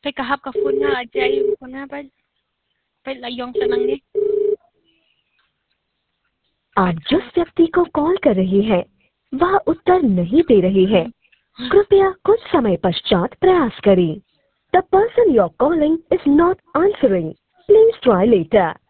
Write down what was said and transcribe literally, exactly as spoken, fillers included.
Pe kahap ka phone na ajay ko na pa. Pe layong sanang ni. आप जिस व्यक्ति को call कर रही हैं वह उत्तर नहीं दे रही है, कृपया कुछ समय पश्चात प्रयास करें। The person you're calling is not answering. Please try later.